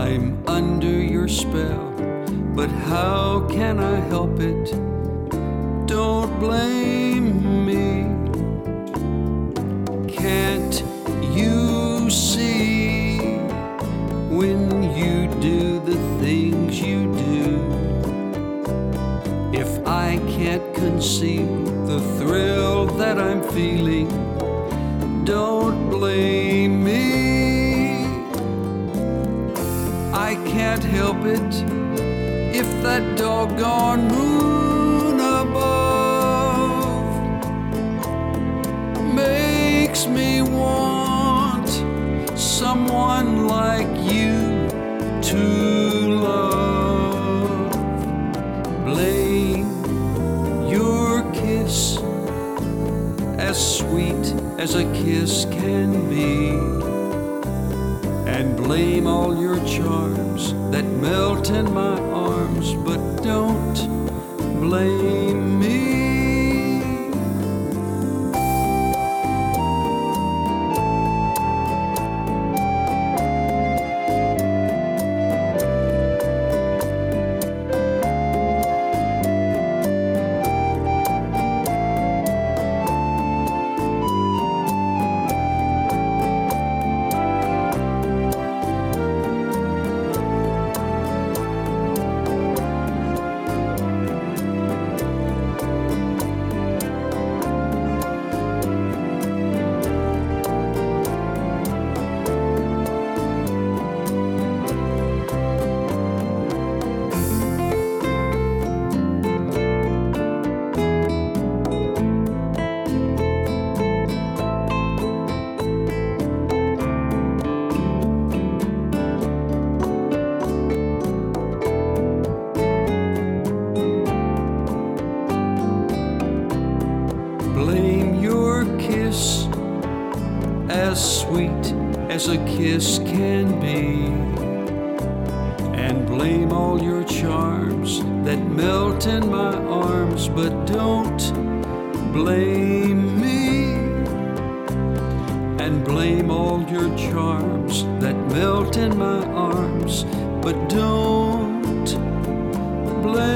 I'm under your spell, but how can I help it? Don't blame me. Can't you see when you do the things you do? If I can't conceal the thrill that I'm feeling, don't blame me. I can't help it if that doggone moon above makes me want someone like you to love. Blame your kiss, as sweet as a kiss can be, and blame all your charms that melt in my arms, but don't blame me. Blame your kiss, as sweet as a kiss can be, and blame all your charms that melt in my arms, but don't blame me. And blame all your charms that melt in my arms, but don't blame